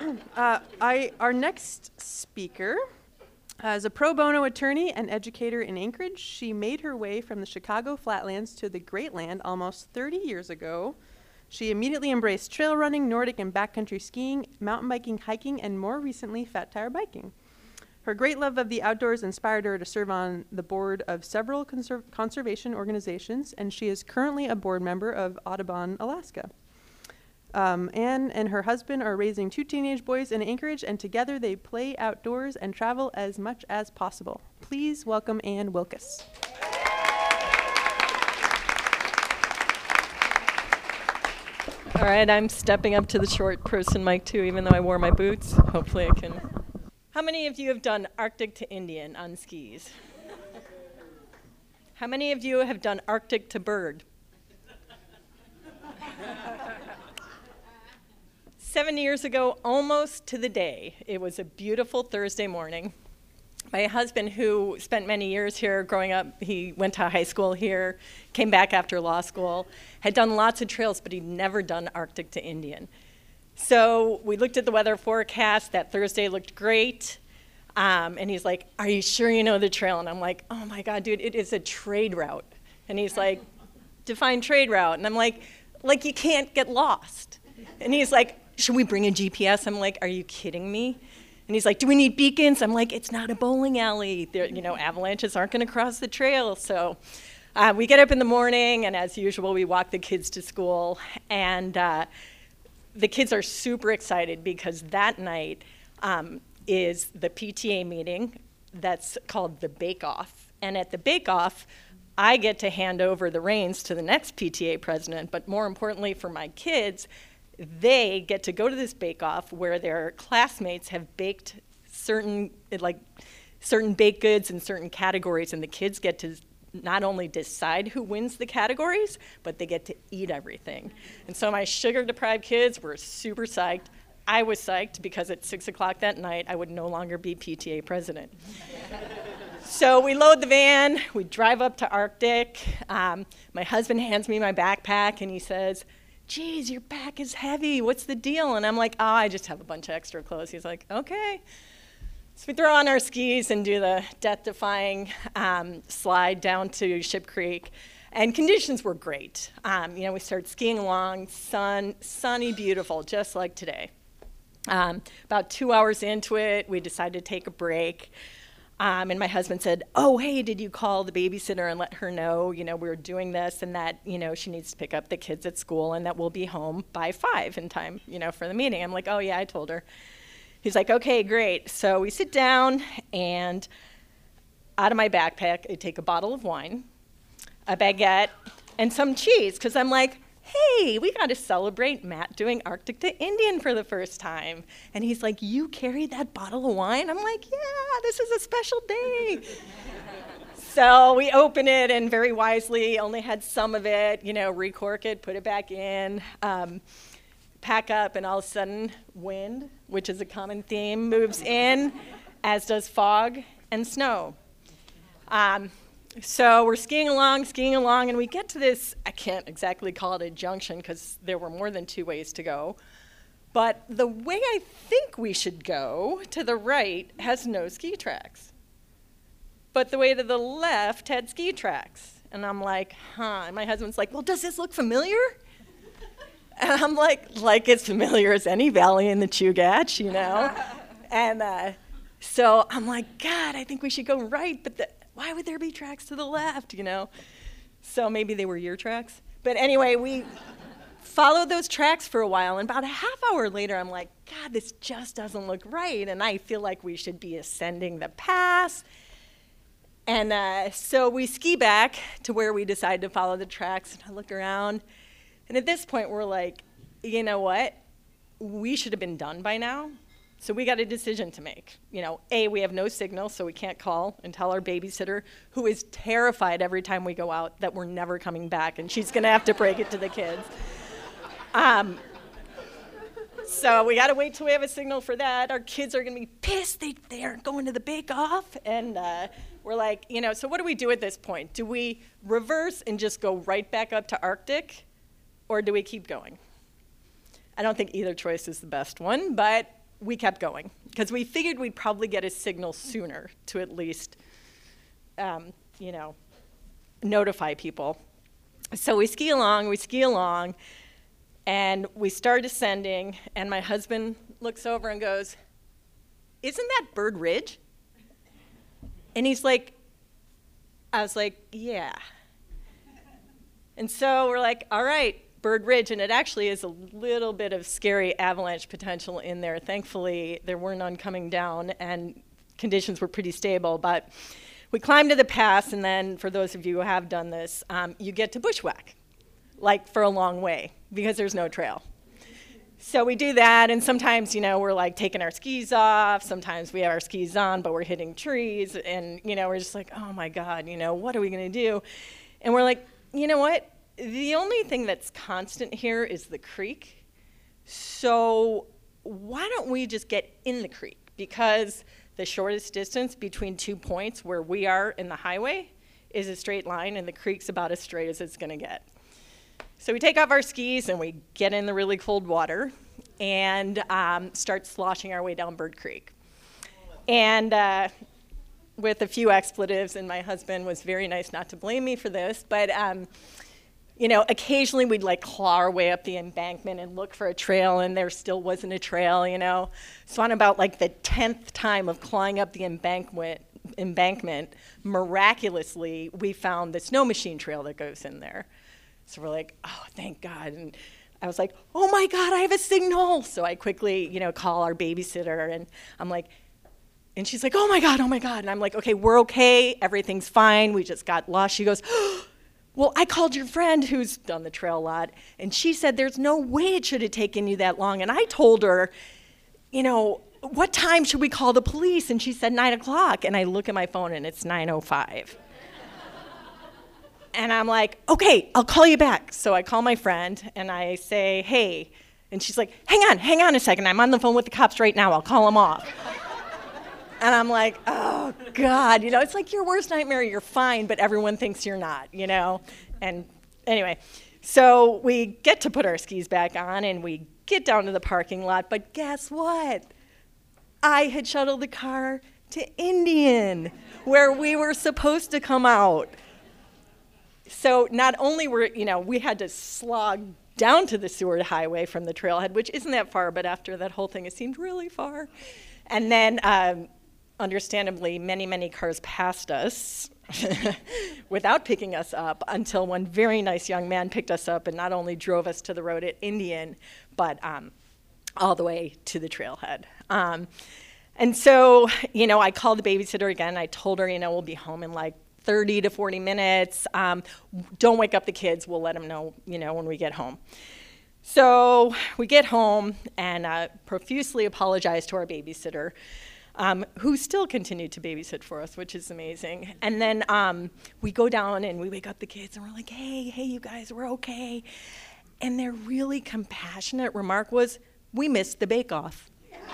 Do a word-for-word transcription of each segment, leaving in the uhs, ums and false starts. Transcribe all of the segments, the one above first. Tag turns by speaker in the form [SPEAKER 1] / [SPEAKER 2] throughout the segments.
[SPEAKER 1] uh, I, our next speaker uh, is a pro bono attorney and educator in Anchorage. She made her way from the Chicago Flatlands to the Great Land almost thirty years ago. She immediately embraced trail running, Nordic and backcountry skiing, mountain biking, hiking, and more recently, fat tire biking. Her great love of the outdoors inspired her to serve on the board of several conser- conservation organizations, and she is currently a board member of Audubon, Alaska. Um, Anne and her husband are raising two teenage boys in Anchorage, and together they play outdoors and travel as much as possible. Please welcome Anne Wilkes.
[SPEAKER 2] All right, I'm stepping up to the short person mic too, even though I wore my boots. Hopefully I can. How many of you have done Arctic to Indian on skis? How many of you have done Arctic to Bird? Seven years ago, almost to the day, it was a beautiful Thursday morning. My husband, who spent many years here growing up, he went to high school here, came back after law school, had done lots of trails, but he'd never done Arctic to Indian. So we looked at the weather forecast. That Thursday looked great. Um, and he's like, are you sure you know the trail? And I'm like, oh my God, dude, it is a trade route. And he's like, define trade route. And I'm like, like you can't get lost. And he's like, should we bring a G P S? I'm like, are you kidding me? And he's like, do we need beacons? I'm like, it's not a bowling alley. There, you know, avalanches aren't going to cross the trail. So uh, we get up in the morning, and as usual, we walk the kids to school. And uh, the kids are super excited because that night um, is the P T A meeting that's called the Bake Off. And at the Bake Off, I get to hand over the reins to the next P T A president. But more importantly for my kids, they get to go to this bake-off where their classmates have baked certain like certain baked goods in certain categories, and the kids get to not only decide who wins the categories, but they get to eat everything. And so my sugar-deprived kids were super psyched. I was psyched because at six o'clock that night, I would no longer be P T A president. So we load the van, we drive up to Arctic. Um, my husband hands me my backpack, and he says, geez, your back is heavy. What's the deal? And I'm like, oh, I just have a bunch of extra clothes. He's like, okay. So we throw on our skis and do the death-defying um, slide down to Ship Creek. And conditions were great. Um, you know, we started skiing along, sun, sunny, beautiful, just like today. Um, about two hours into it, we decided to take a break. Um, and my husband said, oh, hey, did you call the babysitter and let her know, you know, we were doing this and that, you know, she needs to pick up the kids at school and that we'll be home by five in time, you know, for the meeting. I'm like, oh, yeah, I told her. He's like, okay, great. So we sit down, and out of my backpack, I take a bottle of wine, a baguette, and some cheese, because I'm like, hey, we got to celebrate Matt doing Arctic to Indian for the first time. And he's like, you carried that bottle of wine? I'm like, yeah, this is a special day. So we open it, and very wisely only had some of it, you know, recork it, put it back in, um, pack up, and all of a sudden, wind, which is a common theme, moves in, as does fog and snow. Um, So we're skiing along, skiing along, and we get to this, I can't exactly call it a junction because there were more than two ways to go, but the way I think we should go, to the right, has no ski tracks. But the way to the left had ski tracks. And I'm like, huh, and my husband's like, well, does this look familiar? And I'm like, like it's familiar as any valley in the Chugach, you know? And uh, so I'm like, God, I think we should go right, but the why would there be tracks to the left, you know? So maybe they were your tracks. But anyway, we followed those tracks for a while, and about a half hour later, I'm like, God, this just doesn't look right, and I feel like we should be ascending the pass. And uh, so we ski back to where we decided to follow the tracks, and I look around, and at this point, we're like, you know what? We should have been done by now. So we got a decision to make. You know, A, we have no signal, so we can't call and tell our babysitter, who is terrified every time we go out that we're never coming back, and she's going to have to break it to the kids. Um, so we got to wait till we have a signal for that. Our kids are going to be pissed they, they aren't going to the bake-off. And uh, we're like, you know, so what do we do at this point? Do we reverse and just go right back up to Arctic, or do we keep going? I don't think either choice is the best one, but we kept going because we figured we'd probably get a signal sooner to at least, um, you know, notify people. So we ski along, we ski along, and we start ascending, and my husband looks over and goes, "Isn't that Bird Ridge?" And he's like, I was like, "Yeah." And so we're like, all right, Bird Ridge, and it actually is a little bit of scary avalanche potential in there. Thankfully, there were none coming down, and conditions were pretty stable, but we climbed to the pass, and then for those of you who have done this, um, you get to bushwhack, like for a long way, because there's no trail. So we do that, and sometimes, you know, we're like taking our skis off, sometimes we have our skis on, but we're hitting trees, and, you know, we're just like, oh my God, you know, what are we gonna do? And we're like, you know what? The only thing that's constant here is the creek. So why don't we just get in the creek? Because the shortest distance between two points where we are in the highway is a straight line, and the creek's about as straight as it's gonna get. So we take off our skis and we get in the really cold water and um, start sloshing our way down Bird Creek. And uh, with a few expletives, and my husband was very nice not to blame me for this, but um, you know, occasionally we'd like claw our way up the embankment and look for a trail, and there still wasn't a trail, you know. So on about like the tenth time of clawing up the embankment, embankment, miraculously we found the snow machine trail that goes in there. So we're like, oh, thank God. And I was like, oh my God, I have a signal. So I quickly, you know, call our babysitter, and I'm like, and she's like, oh my God, oh my God. And I'm like, okay, we're okay, everything's fine, we just got lost. She goes, oh, well, I called your friend who's done the trail a lot, and she said there's no way it should have taken you that long. And I told her, you know, what time should we call the police? And she said nine o'clock. And I look at my phone and it's nine oh five. And I'm like, okay, I'll call you back. So I call my friend and I say, hey. And she's like, hang on, hang on a second. I'm on the phone with the cops right now. I'll call them off. And I'm like, oh, God. You know, it's like your worst nightmare. You're fine, but everyone thinks you're not, you know? And anyway, so we get to put our skis back on and we get down to the parking lot. But guess what? I had shuttled the car to Indian, where we were supposed to come out. So not only were, you know, we had to slog down to the Seward Highway from the trailhead, which isn't that far, but after that whole thing, it seemed really far. And then, um, understandably, many, many cars passed us without picking us up until one very nice young man picked us up and not only drove us to the road at Indian, but um, all the way to the trailhead. Um, and so, you know, I called the babysitter again. I told her, you know, we'll be home in like thirty to forty minutes. Um, don't wake up the kids. We'll let them know, you know, when we get home. So we get home and uh, profusely apologize to our babysitter, um, who still continued to babysit for us, which is amazing. And then um, we go down and we wake up the kids and we're like, hey, hey, you guys, we're okay. And their really compassionate remark was, we missed the bake-off.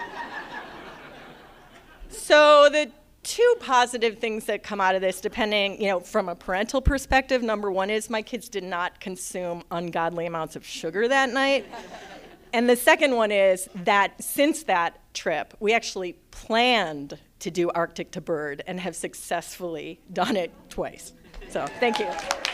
[SPEAKER 2] So the two positive things that come out of this, depending, you know, from a parental perspective, number one is my kids did not consume ungodly amounts of sugar that night. And the second one is that since that trip, we actually planned to do Arctic to Bird and have successfully done it twice. So thank you.